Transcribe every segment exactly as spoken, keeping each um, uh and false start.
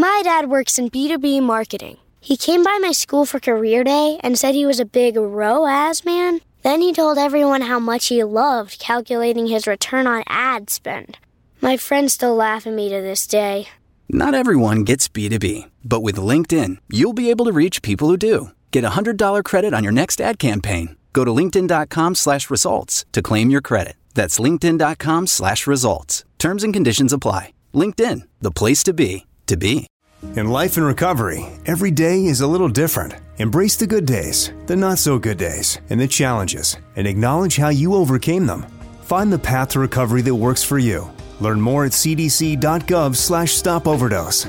My dad works in B two B marketing. He came by my school for career day and said he was a big R O A S man. Then he told everyone how much he loved calculating his return on ad spend. My friends still laugh at me to this day. Not everyone gets B two B, but with LinkedIn, you'll be able to reach people who do. Get a one hundred dollars credit on your next ad campaign. Go to linkedin.com slash results to claim your credit. That's linkedin.com slash results. Terms and conditions apply. LinkedIn, the place to be, to be. In life and recovery, every day is a little different. Embrace the good days, the not so good days, and the challenges, and acknowledge how you overcame them. Find the path to recovery that works for you. Learn more at cdc.gov slash stop overdose.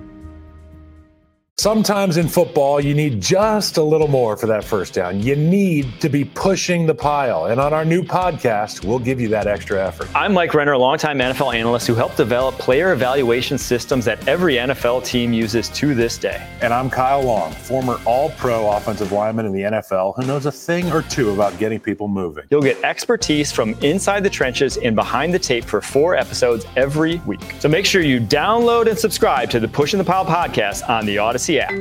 Sometimes in football, you need just a little more for that first down. You need to be pushing the pile. And on our new podcast, we'll give you that extra effort. I'm Mike Renner, a longtime N F L analyst who helped develop player evaluation systems that every N F L team uses to this day. And I'm Kyle Long, former all-pro offensive lineman in the N F L who knows a thing or two about getting people moving. You'll get expertise from inside the trenches and behind the tape for four episodes every week. So make sure you download and subscribe to the Pushing the Pile podcast on the Odyssey app.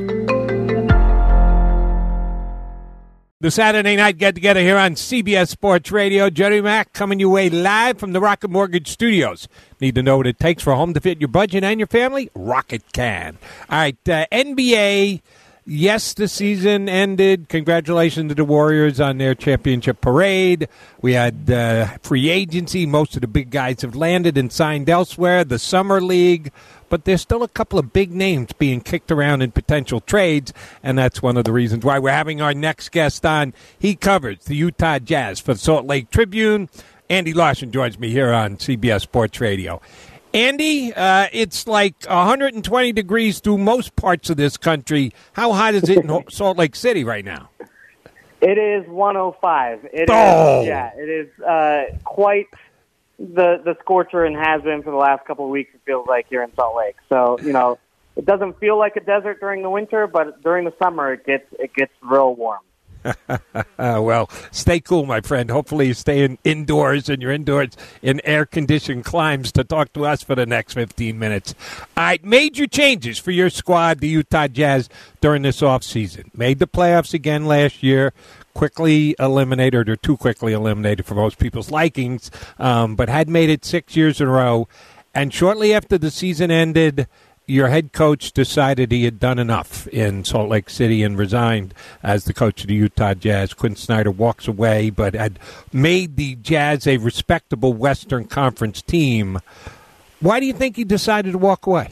The Saturday night get-together here on C B S Sports Radio. Jerry Mack coming your way live from the Rocket Mortgage Studios. Need to know what it takes for a home to fit your budget and your family? Rocket can. All right, uh, N B A, yes, the season ended. Congratulations to the Warriors on their championship parade. We had uh, free agency. Most of the big guys have landed and signed elsewhere. The Summer League. But there's still a couple of big names being kicked around in potential trades, and that's one of the reasons why we're having our next guest on. He covers the Utah Jazz for the Salt Lake Tribune. Andy Larson joins me here on C B S Sports Radio. Andy, uh, it's like one hundred twenty degrees through most parts of this country. How hot is it in Salt Lake City right now? It is one oh five. It oh. is, yeah, it is uh, quite the the scorcher and has been for the last couple of weeks, it feels like, here in Salt Lake. So, you know, it doesn't feel like a desert during the winter, but during the summer it gets it gets real warm. uh, well, stay cool, my friend. Hopefully you stay in, indoors and you're indoors in air-conditioned climes to talk to us for the next fifteen minutes. All right, major changes for your squad, the Utah Jazz, during this offseason. Made the playoffs again last year. Quickly eliminated, or too quickly eliminated for most people's likings, um, but had made it six years in a row. And shortly after the season ended, your head coach decided he had done enough in Salt Lake City and resigned as the coach of the Utah Jazz. Quinn Snyder walks away, but had made the Jazz a respectable Western Conference team. Why do you think he decided to walk away?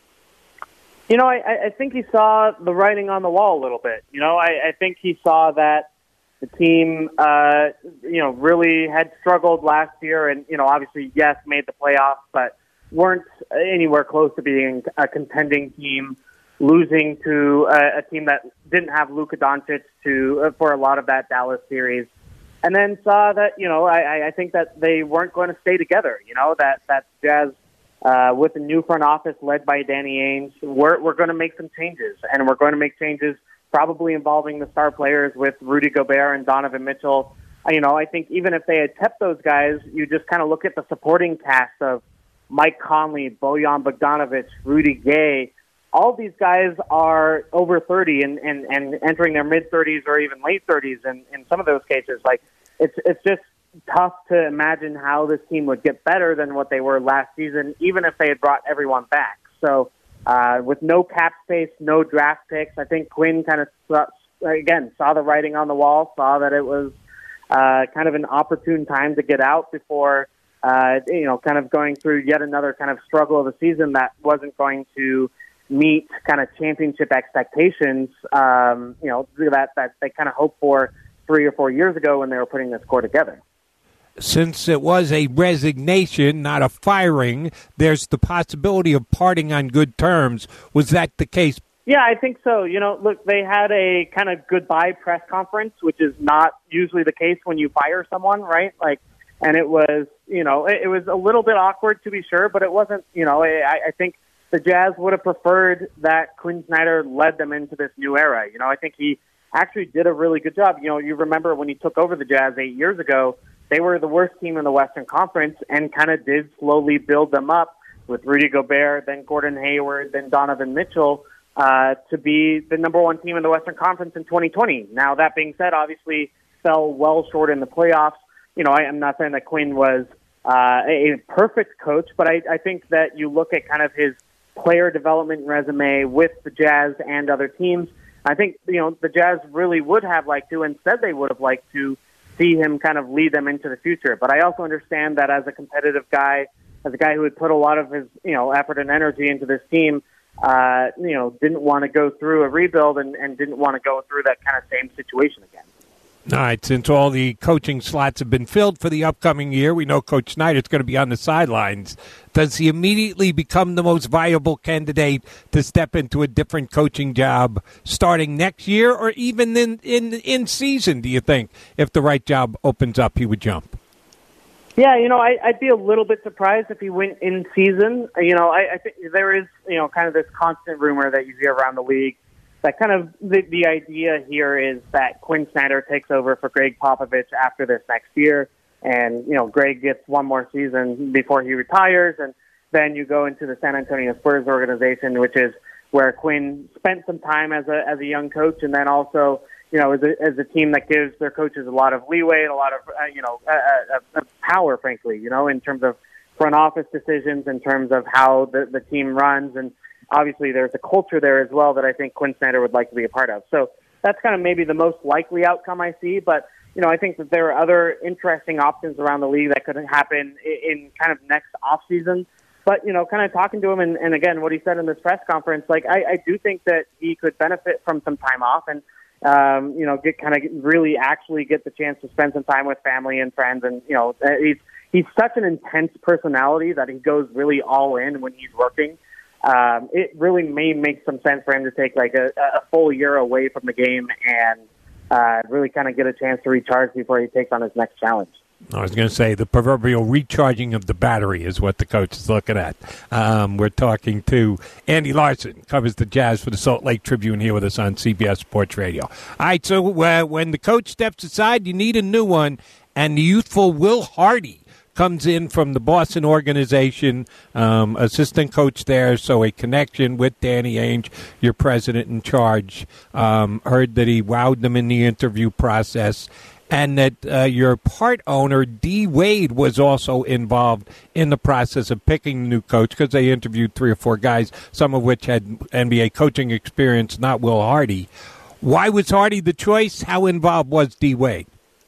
You know, I, I think he saw the writing on the wall a little bit. You know, I, I think he saw that the team, uh, you know, really had struggled last year and, you know, obviously, yes, made the playoffs, but weren't anywhere close to being a contending team, losing to a, a team that didn't have Luka Doncic to uh, for a lot of that Dallas series. And then saw that, you know, I, I think that they weren't going to stay together, you know, that, that Jazz, uh, with the new front office led by Danny Ainge, we're, we're going to make some changes, and we're going to make changes probably involving the star players with Rudy Gobert and Donovan Mitchell. You know, I think even if they had kept those guys, you just kind of look at the supporting cast of Mike Conley, Bojan Bogdanovic, Rudy Gay. All these guys are over thirty and, and, and entering their mid-thirties or even late thirties in, in some of those cases. Like, it's it's just tough to imagine how this team would get better than what they were last season, even if they had brought everyone back. So, Uh, with no cap space, no draft picks, I think Quinn kind of, saw, again, saw the writing on the wall, saw that it was uh, kind of an opportune time to get out before, uh, you know, kind of going through yet another kind of struggle of a season that wasn't going to meet kind of championship expectations, um, you know, that, that they kind of hoped for three or four years ago when they were putting this core together. Since it was a resignation, not a firing, there's the possibility of parting on good terms. Was that the case? Yeah, I think so. You know, look, they had a kind of goodbye press conference, which is not usually the case when you fire someone, right? Like, and it was, you know, it, it was a little bit awkward to be sure, but it wasn't, you know, I, I think the Jazz would have preferred that Quinn Snyder led them into this new era. You know, I think he actually did a really good job. You know, you remember when he took over the Jazz eight years ago, they were the worst team in the Western Conference and kind of did slowly build them up with Rudy Gobert, then Gordon Hayward, then Donovan Mitchell, uh, to be the number one team in the Western Conference in twenty twenty. Now, that being said, obviously fell well short in the playoffs. You know, I, I'm not saying that Quinn was uh, a perfect coach, but I, I think that you look at kind of his player development resume with the Jazz and other teams. I think, you know, the Jazz really would have liked to, and said they would have liked to, see him kind of lead them into the future. But I also understand that as a competitive guy, as a guy who had put a lot of his, you know, effort and energy into this team, uh, you know, didn't want to go through a rebuild and, and didn't want to go through that kind of same situation again. All right, since all the coaching slots have been filled for the upcoming year, we know Coach Snyder's going to be on the sidelines. Does he immediately become the most viable candidate to step into a different coaching job starting next year, or even in, in, in season, do you think? If the right job opens up, he would jump? Yeah, you know, I, I'd be a little bit surprised if he went in season. You know, I, I think there is, you know, kind of this constant rumor that you hear around the league that kind of the, the idea here is that Quinn Snyder takes over for Greg Popovich after this next year. And, you know, Greg gets one more season before he retires. And then you go into the San Antonio Spurs organization, which is where Quinn spent some time as a, as a young coach. And then also, you know, as a, as a team that gives their coaches a lot of leeway and a lot of, uh, you know, uh, uh, uh, power, frankly, you know, in terms of front office decisions, in terms of how the, the team runs. And obviously there's a culture there as well that I think Quinn Snyder would like to be a part of. So that's kind of maybe the most likely outcome I see. But, you know, I think that there are other interesting options around the league that could happen in, in kind of next offseason. But, you know, kind of talking to him, and, and again, what he said in this press conference, like, I, I do think that he could benefit from some time off and, um, you know, get kind of really actually get the chance to spend some time with family and friends. And, you know, he's, he's such an intense personality that he goes really all in when he's working. Um, it really may make some sense for him to take like a, a full year away from the game and uh, really kind of get a chance to recharge before he takes on his next challenge. I was going to say the proverbial recharging of the battery is what the coach is looking at. Um, we're talking to Andy Larson, covers the Jazz for the Salt Lake Tribune, here with us on C B S Sports Radio. All right, so uh, when the coach steps aside, you need a new one, and the youthful Will Hardy comes in from the Boston organization, um, assistant coach there, so a connection with Danny Ainge, your president in charge. Um, heard that he wowed them in the interview process, and that uh, your part owner, D. Wade, was also involved in the process of picking the new coach, because they interviewed three or four guys, some of which had N B A coaching experience, not Will Hardy. Why was Hardy the choice? How involved was D. Wade?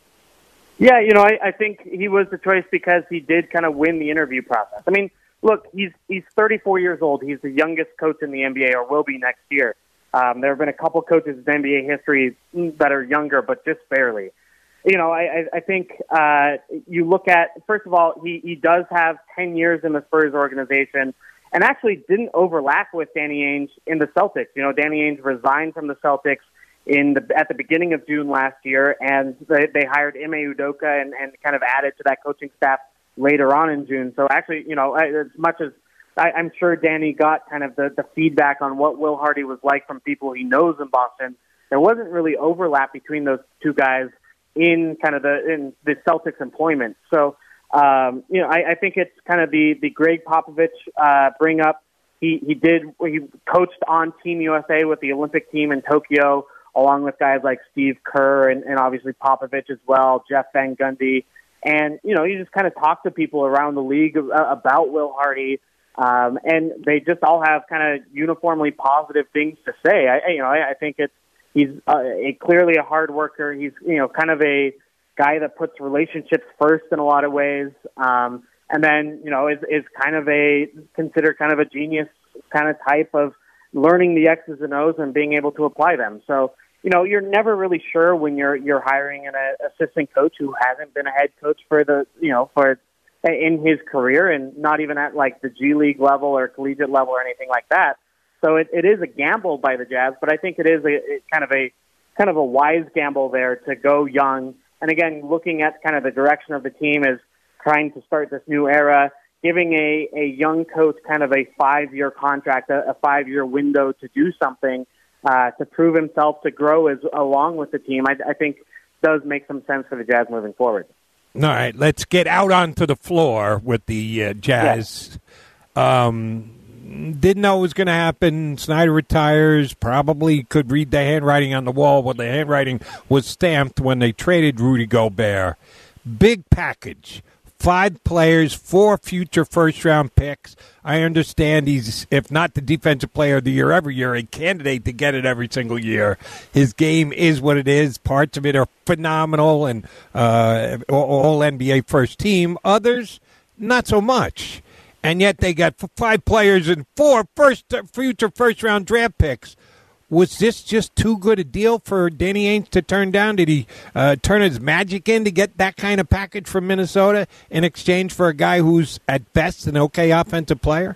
Yeah, you know, I, I think he was the choice because he did kind of win the interview process. I mean, look, he's he's thirty-four years old. He's the youngest coach in the N B A, or will be next year. Um, there have been a couple coaches in N B A history that are younger, but just barely. You know, I, I think uh, you look at, first of all, he, he does have ten years in the Spurs organization and actually didn't overlap with Danny Ainge in the Celtics. You know, Danny Ainge resigned from the Celtics in the, at the beginning of June last year, and they, they hired Ime Udoka and, and kind of added to that coaching staff later on in June. So actually, you know, as much as I, I'm sure Danny got kind of the, the feedback on what Will Hardy was like from people he knows in Boston, there wasn't really overlap between those two guys in kind of the in the Celtics employment. So, um, you know, I, I think it's kind of the, the Greg Popovich uh, bring up. He, he did, he coached on Team U S A with the Olympic team in Tokyo, along with guys like Steve Kerr and, and obviously Popovich as well, Jeff Van Gundy. And, you know, you just kind of talk to people around the league about Will Hardy, um, and they just all have kind of uniformly positive things to say. I, you know, I, I think it's, he's uh, a, clearly a hard worker. He's, you know, kind of a guy that puts relationships first in a lot of ways. Um, and then, you know, is, is kind of a, considered kind of a genius kind of type of learning the X's and O's and being able to apply them. So, you know, you're never really sure when you're, you're hiring an uh, assistant coach who hasn't been a head coach for the, you know, for in his career, and not even at like the G League level or collegiate level or anything like that. So it, it is a gamble by the Jazz, but I think it is a it kind of a kind of a wise gamble there to go young. And again, looking at kind of the direction of the team is trying to start this new era, giving a, a young coach kind of a five-year contract, a, a five-year window to do something, uh, to prove himself, to grow as along with the team, I, I think does make some sense for the Jazz moving forward. All right, let's get out onto the floor with the uh, Jazz. Um, didn't know it was going to happen. Snyder retires. Probably could read the handwriting on the wall. Well, the handwriting was stamped when they traded Rudy Gobert. Big package. Five players, four future first-round picks. I understand he's, if not the defensive player of the year every year, a candidate to get it every single year. His game is what it is. Parts of it are phenomenal and uh, all N B A first team. Others, not so much. And yet they got five players and four first, future first-round draft picks. Was this just too good a deal for Danny Ainge to turn down? Did he uh, turn his magic in to get that kind of package from Minnesota in exchange for a guy who's at best an okay offensive player?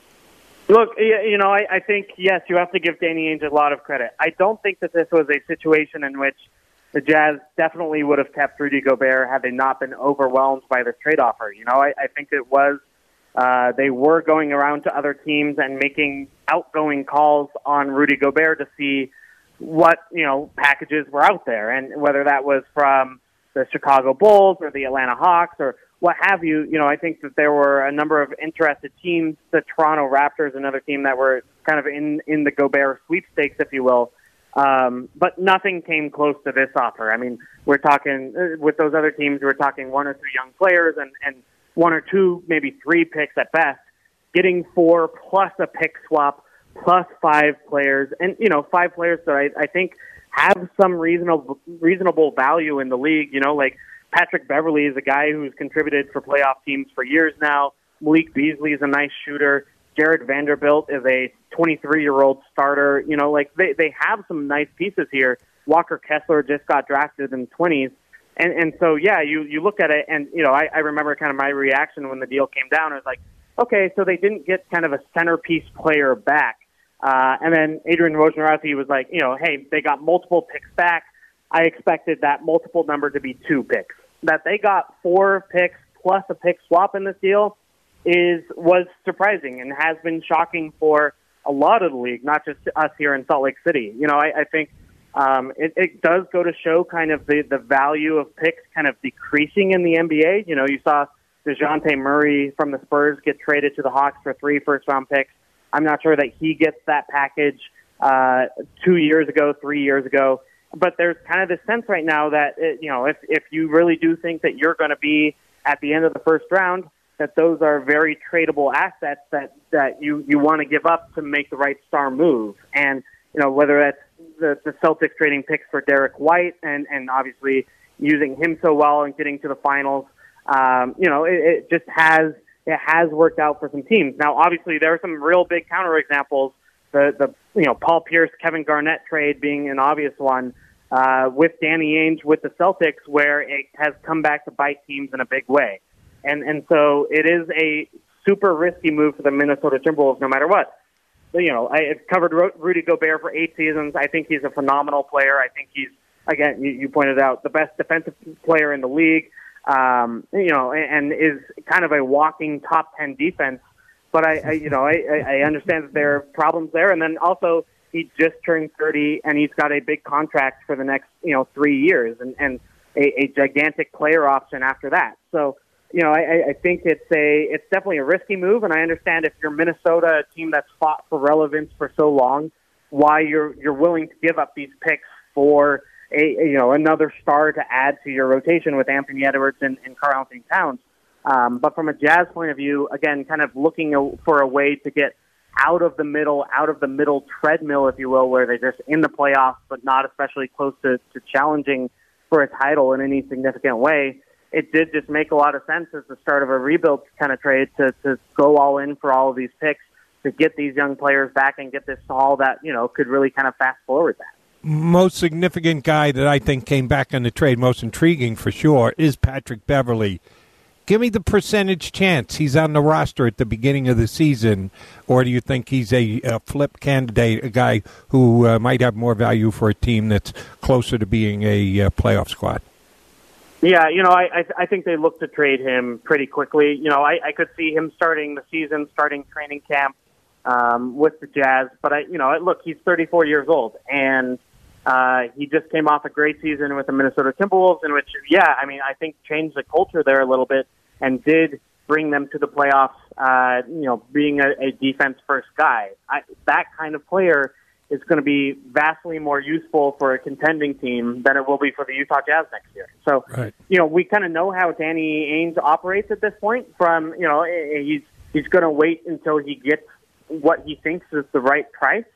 Look, you know, I, I think, yes, you have to give Danny Ainge a lot of credit. I don't think that this was a situation in which the Jazz definitely would have kept Rudy Gobert had they not been overwhelmed by this trade offer. You know, I, I think it was uh, they were going around to other teams and making outgoing calls on Rudy Gobert to see what, you know, packages were out there, and whether that was from the Chicago Bulls or the Atlanta Hawks or what have you. You know, I think that there were a number of interested teams, the Toronto Raptors, another team that were kind of in, in the Gobert sweepstakes, if you will. Um, but nothing came close to this offer. I mean, we're talking, uh, with those other teams, we're talking one or two young players and, and one or two, maybe three picks at best. Getting four plus a pick swap plus five players, and you know, five players that I, I think have some reasonable reasonable value in the league. You know, like Patrick Beverley is a guy who's contributed for playoff teams for years now. Malik Beasley is a nice shooter. Jared Vanderbilt is a twenty-three-year-old starter. You know, like they they have some nice pieces here. Walker Kessler just got drafted in the twenties. And and so, yeah, you, you look at it, and, you know, I, I remember kind of my reaction when the deal came down. I was like, okay, so they didn't get kind of a centerpiece player back. Uh, and then Adrian Wojnarowski was like, you know, hey, they got multiple picks back. I expected that multiple number to be two picks. That they got four picks plus a pick swap in this deal is was surprising and has been shocking for a lot of the league, not just us here in Salt Lake City. You know, I, I think um, it, it does go to show kind of the, the value of picks kind of decreasing in the N B A. You know, you saw DeJounte Murray from the Spurs get traded to the Hawks for three first-round picks. I'm not sure that he gets that package uh, two years ago, three years ago. But there's kind of this sense right now that, it, you know, if, if you really do think that you're going to be at the end of the first round, that those are very tradable assets that, that you, you want to give up to make the right star move. And, you know, whether that's the, the Celtics trading picks for Derek White and, and obviously using him so well and getting to the finals, um, you know, it, it just has it has worked out for some teams. Now, obviously, there are some real big counterexamples. The, the you know, Paul Pierce, Kevin Garnett trade being an obvious one uh, with Danny Ainge with the Celtics, where it has come back to bite teams in a big way. And and so it is a super risky move for the Minnesota Timberwolves no matter what. You know, I, I've covered Rudy Gobert for eight seasons. I think he's a phenomenal player. I think he's, again, you, you pointed out, the best defensive player in the league, um, you know, and, and is kind of a walking top ten defense. But, I, I you know, I, I understand that there are problems there. And then also, he just turned thirty, and he's got a big contract for the next, you know, three years and, and a, a gigantic player option after that. So, you know, I, I think it's a it's definitely a risky move, and I understand if you're Minnesota, a team that's fought for relevance for so long, why you're you're willing to give up these picks for a, a you know another star to add to your rotation with Anthony Edwards and, and Karl-Anthony Towns. Um, but from a Jazz point of view, again, kind of looking a, for a way to get out of the middle, out of the middle treadmill, if you will, where they're just in the playoffs but not especially close to, to challenging for a title in any significant way. It did just make a lot of sense as the start of a rebuild kind of trade to, to go all in for all of these picks to get these young players back and get this all that, you know, could really kind of fast forward that. Most significant guy that I think came back on the trade, most intriguing for sure, is Patrick Beverley. Give me the percentage chance he's on the roster at the beginning of the season, or do you think he's a, a flip candidate, a guy who uh, might have more value for a team that's closer to being a uh, playoff squad? Yeah, you know, I, I I think they look to trade him pretty quickly. You know, I, I could see him starting the season, starting training camp um, with the Jazz. But, I, you know, look, he's thirty-four years old, and uh, he just came off a great season with the Minnesota Timberwolves, in which, yeah, I mean, I think changed the culture there a little bit and did bring them to the playoffs, uh, you know, being a, a defense-first guy. I, that kind of player is going to be vastly more useful for a contending team than it will be for the Utah Jazz next year. So, right. you know, we kind of know how Danny Ainge operates at this point. From, you know, he's he's going to wait until he gets what he thinks is the right price.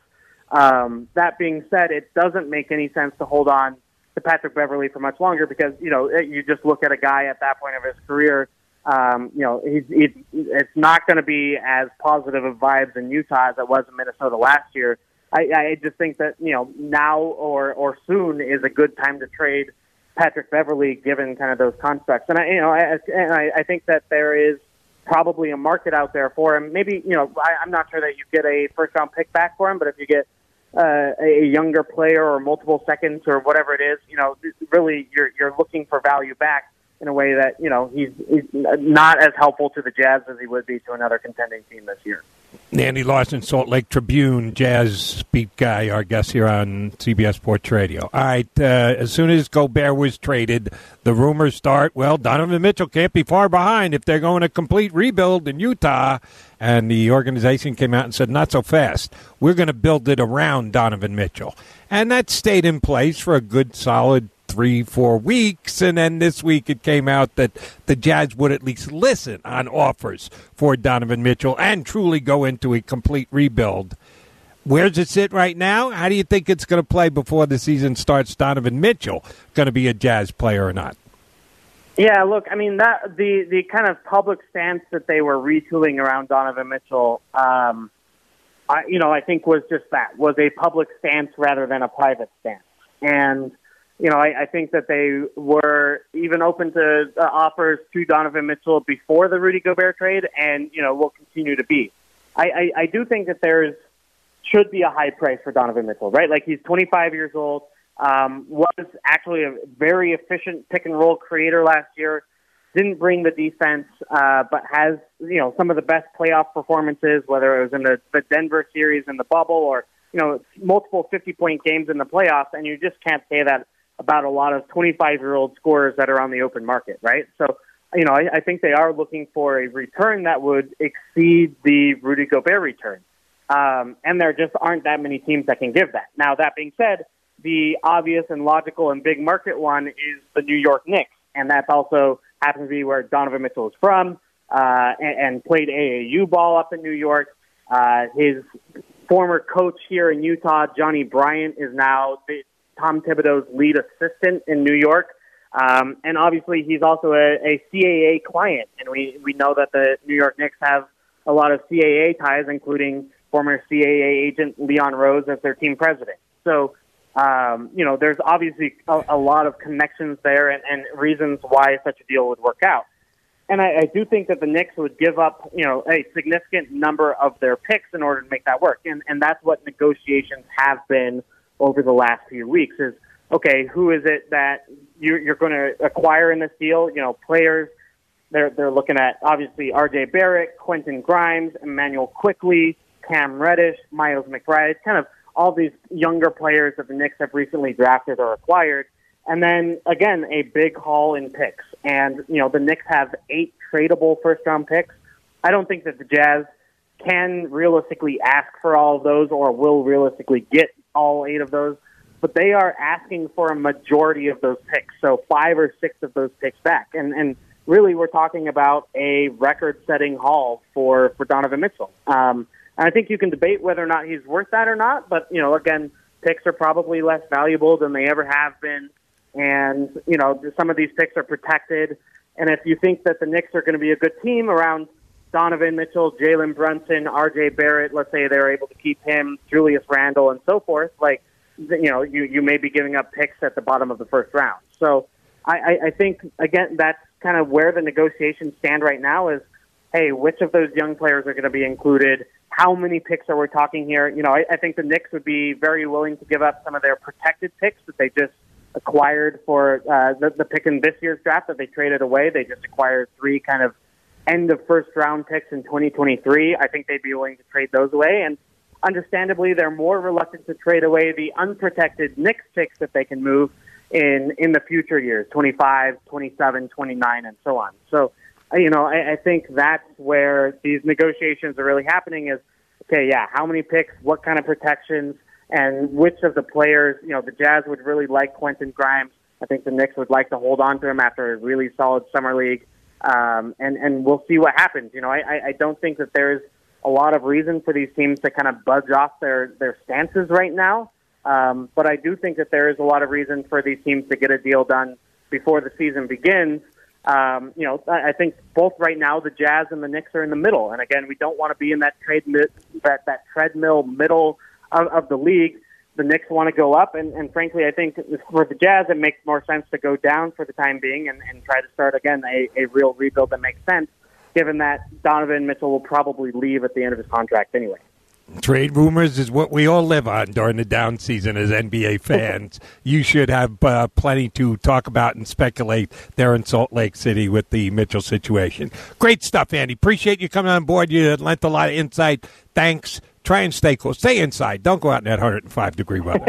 Um, that being said, it doesn't make any sense to hold on to Patrick Beverley for much longer because, you know, you just look at a guy at that point of his career. Um, you know, he's, he's, it's not going to be as positive of vibes in Utah as it was in Minnesota last year. I, I just think that, you know, now or, or soon is a good time to trade Patrick Beverley given kind of those constructs. And I, you know, I, and I, I think that there is probably a market out there for him. Maybe, you know, I, I'm not sure that you get a first round pick back for him, but if you get uh, a younger player or multiple seconds or whatever it is, you know, really you're, you're looking for value back in a way that, you know, he's, he's not as helpful to the Jazz as he would be to another contending team this year. Andy Larson, Salt Lake Tribune, Jazz beat guy, our guest here on C B S Sports Radio. All right, uh, as soon as Gobert was traded, the rumors start, well, Donovan Mitchell can't be far behind if they're going to complete rebuild in Utah. And the organization came out and said, not so fast. We're going to build it around Donovan Mitchell. And that stayed in place for a good, solid three, four weeks, and then this week it came out that the Jazz would at least listen on offers for Donovan Mitchell and truly go into a complete rebuild. Where's it sit right now? How do you think it's going to play before the season starts? Donovan Mitchell going to be a Jazz player or not? Yeah, look, I mean, that the, the kind of public stance that they were retooling around Donovan Mitchell, um, I, you know, I think was just that, was a public stance rather than a private stance. And You know, I, I think that they were even open to uh, offers to Donovan Mitchell before the Rudy Gobert trade, and, you know, will continue to be. I, I, I do think that there's should be a high price for Donovan Mitchell, right? Like, he's twenty-five years old, um, was actually a very efficient pick-and-roll creator last year, didn't bring the defense, uh, but has, you know, some of the best playoff performances, whether it was in the, the Denver series in the bubble or, you know, multiple fifty-point games in the playoffs, and you just can't say that about a lot of twenty-five-year-old scorers that are on the open market, right? So, you know, I, I think they are looking for a return that would exceed the Rudy Gobert return. Um, and there just aren't that many teams that can give that. Now, that being said, the obvious and logical and big market one is the New York Knicks, and that's also happens to be where Donovan Mitchell is from uh, and, and played A A U ball up in New York. Uh, his former coach here in Utah, Johnny Bryant, is now the Tom Thibodeau's lead assistant in New York. Um, and obviously he's also a, a C A A client. And we, we know that the New York Knicks have a lot of C A A ties, including former C A A agent Leon Rose as their team president. So, um, you know, there's obviously a, a lot of connections there and, and reasons why such a deal would work out. And I, I do think that the Knicks would give up, you know, a significant number of their picks in order to make that work. And, and that's what negotiations have been over the last few weeks is, okay, who is it that you're, you're going to acquire in this deal? You know, players, they're, they're looking at, obviously, R J Barrett, Quentin Grimes, Emmanuel Quickley, Cam Reddish, Miles McBride, kind of all these younger players that the Knicks have recently drafted or acquired. And then, again, a big haul in picks. And, you know, the Knicks have eight tradable first-round picks. I don't think that the Jazz can realistically ask for all of those or will realistically get all eight of those, but they are asking for a majority of those picks, so five or six of those picks back. And and really we're talking about a record-setting haul for, for Donovan Mitchell. Um, and I think you can debate whether or not he's worth that or not, but, you know, again, picks are probably less valuable than they ever have been, and, you know, some of these picks are protected. And if you think that the Knicks are going to be a good team around Donovan Mitchell, Jalen Brunson, R J Barrett, let's say they're able to keep him, Julius Randle, and so forth, like, you know, you, you may be giving up picks at the bottom of the first round. So I, I, I think, again, that's kind of where the negotiations stand right now is, hey, which of those young players are going to be included? How many picks are we talking here? You know, I, I think the Knicks would be very willing to give up some of their protected picks that they just acquired for uh, the, the pick in this year's draft that they traded away. They just acquired three kind of end of first round picks in twenty twenty-three. I think they'd be willing to trade those away. And understandably, they're more reluctant to trade away the unprotected Knicks picks that they can move in, in the future years, twenty-five, twenty-seven, twenty-nine, and so on. So you know, I, I think that's where these negotiations are really happening is, okay, yeah, how many picks, what kind of protections, and which of the players, you know, the Jazz would really like Quentin Grimes. I think the Knicks would like to hold on to him after a really solid summer league. Um, and, and we'll see what happens. You know, I, I don't think that there's a lot of reason for these teams to kind of budge off their, their stances right now. Um, but I do think that there is a lot of reason for these teams to get a deal done before the season begins. Um, you know, I think both right now the Jazz and the Knicks are in the middle. And again, we don't want to be in that trade that, that treadmill middle of, of the league. The Knicks want to go up, and, and frankly, I think for the Jazz, it makes more sense to go down for the time being and, and try to start again a, a real rebuild that makes sense, given that Donovan Mitchell will probably leave at the end of his contract anyway. Trade rumors is what we all live on during the down season as N B A fans. You should have uh, plenty to talk about and speculate there in Salt Lake City with the Mitchell situation. Great stuff, Andy. Appreciate you coming on board. You lent a lot of insight. Thanks. Try and stay cool. Stay inside. Don't go out in that one hundred five degree weather.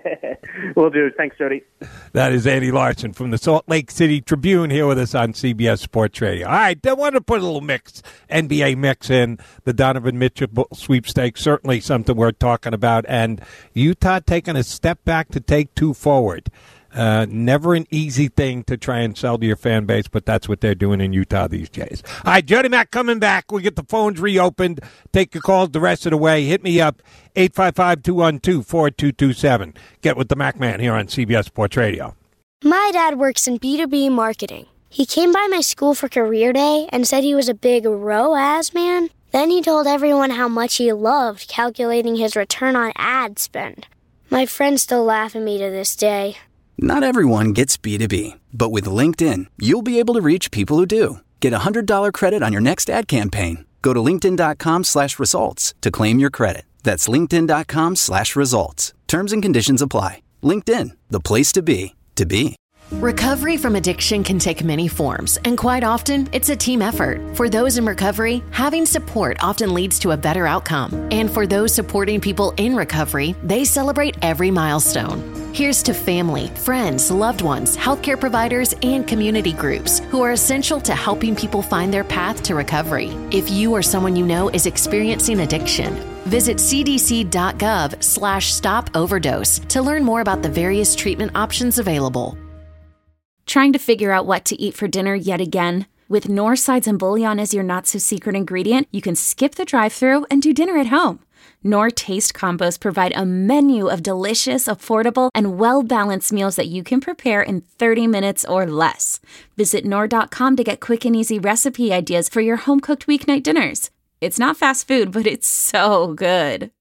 Will do. Thanks, Jody. That is Andy Larson from the Salt Lake City Tribune here with us on C B S Sports Radio. All right, I want to put a little mix, N B A mix in. The Donovan Mitchell sweepstakes, certainly something we're talking about. And Utah taking a step back to take two forward. Uh, never an easy thing to try and sell to your fan base, but that's what they're doing in Utah these days. All right, Jody Mack coming back. We get the phones reopened. Take your calls the rest of the way. Hit me up, eight five five, two one two, four two two seven. Get with the Mac Man here on C B S Sports Radio. My dad works in B two B marketing. He came by my school for career day and said he was a big R O A S man. Then he told everyone how much he loved calculating his return on ad spend. My friends still laugh at me to this day. Not everyone gets B two B, but with LinkedIn, you'll be able to reach people who do. Get a one hundred dollars credit on your next ad campaign. Go to linkedin.com slash results to claim your credit. That's linkedin.com slash results. Terms and conditions apply. LinkedIn, the place to be, to be. Recovery from addiction can take many forms, and quite often, it's a team effort. For those in recovery, having support often leads to a better outcome. And for those supporting people in recovery, they celebrate every milestone. Here's to family, friends, loved ones, healthcare providers, and community groups who are essential to helping people find their path to recovery. If you or someone you know is experiencing addiction, visit cdc.gov slash stop overdose to learn more about the various treatment options available. Trying to figure out what to eat for dinner yet again? With Knorr sides and bouillon as your not-so-secret ingredient, you can skip the drive-thru and do dinner at home. Knorr Taste Combos provide a menu of delicious, affordable, and well-balanced meals that you can prepare in thirty minutes or less. Visit Knorr dot com to get quick and easy recipe ideas for your home-cooked weeknight dinners. It's not fast food, but it's so good.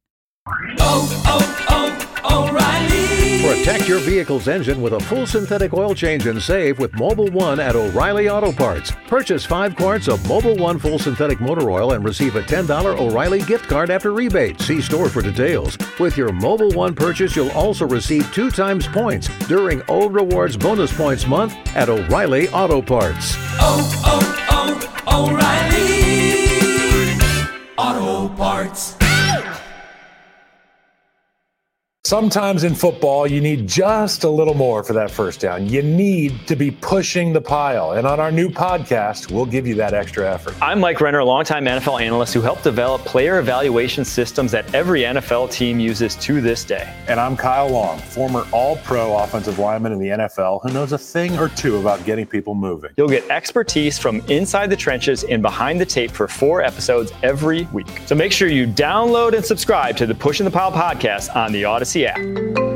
Oh, oh, oh, O'Reilly! Protect your vehicle's engine with a full synthetic oil change and save with Mobil one at O'Reilly Auto Parts. Purchase five quarts of Mobil one full synthetic motor oil and receive a ten dollars O'Reilly gift card after rebate. See store for details. With your Mobil one purchase, you'll also receive two times points during O Rewards Bonus Points Month at O'Reilly Auto Parts. Oh, oh, oh, O'Reilly Auto Parts. Sometimes in football, you need just a little more for that first down. You need to be pushing the pile. And on our new podcast, we'll give you that extra effort. I'm Mike Renner, a longtime N F L analyst who helped develop player evaluation systems that every N F L team uses to this day. And I'm Kyle Long, former all-pro offensive lineman in the N F L who knows a thing or two about getting people moving. You'll get expertise from inside the trenches and behind the tape for four episodes every week. So make sure you download and subscribe to the Pushing the Pile podcast on the Odyssey app.